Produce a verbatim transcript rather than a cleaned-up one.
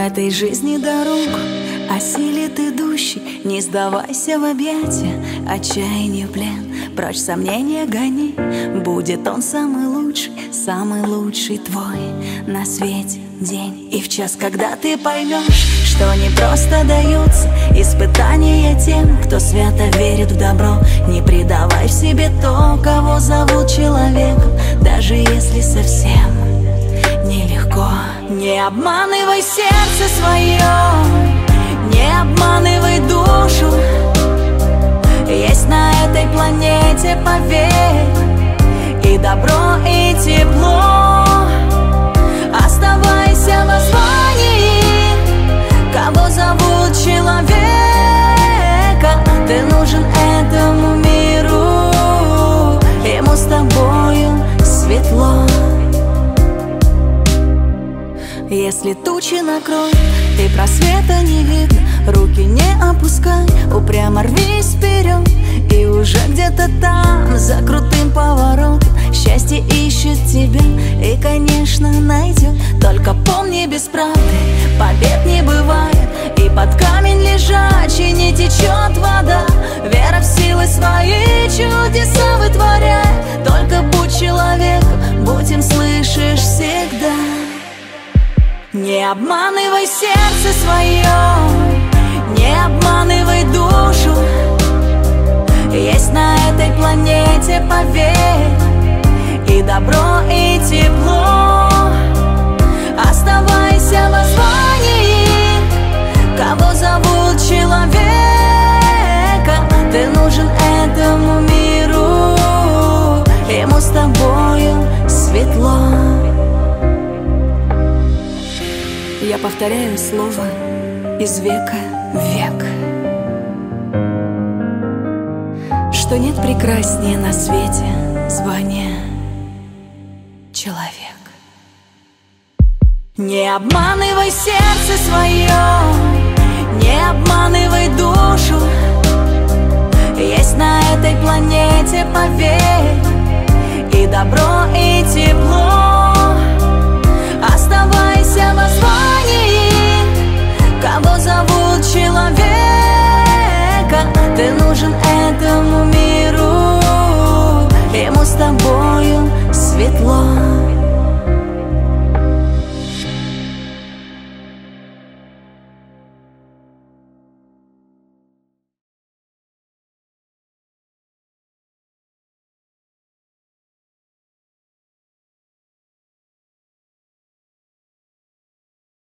этой жизни дорогу осилит идущий. Не сдавайся в объятия, отчаяние в плен. Прочь сомнения гони, будет он самый лучший, самый лучший твой на свете день. И в час, когда ты поймешь, что не просто даются испытания тем, кто свято верит в добро. Не предавай в себе то, кого зовут человеком, даже если совсем нелегко. Не обманывай сердце свое, не обманывай душу. Есть на этой планете, поверь, и добро, и тепло. Оставайся в звании, кого зовут человека. Ты нужен этому миру, ему с тобою светло. Если тучи накроют, и просвета не видно, руки не опускай, упрямо рвись вперед. И уже где-то там, за крутым поворотом, счастье ищет тебя и, конечно, найдет. Только помни, без правды побед не бывает, и под камень лежачий не течет вода. Вера в силы свои чудеса вытворяет. Только будь человеком, будь им, слышишь, всегда. Не обманывай сердце свое, не обманывай душу. Есть на этой планете, поверь, и добро, и тепло. Оставайся в звании, кого зовут человека. Ты нужен этому миру, ему с тобою светло. Я повторяю слово из века в век, что нет прекраснее на свете звания человек. Не обманывай сердце свое, не обманывай душу. Есть на этой планете, поверь, и добро, и тепло. Оставайся в звании, кого зовут человека. Ты нужен этому миру, ему с тобою светло.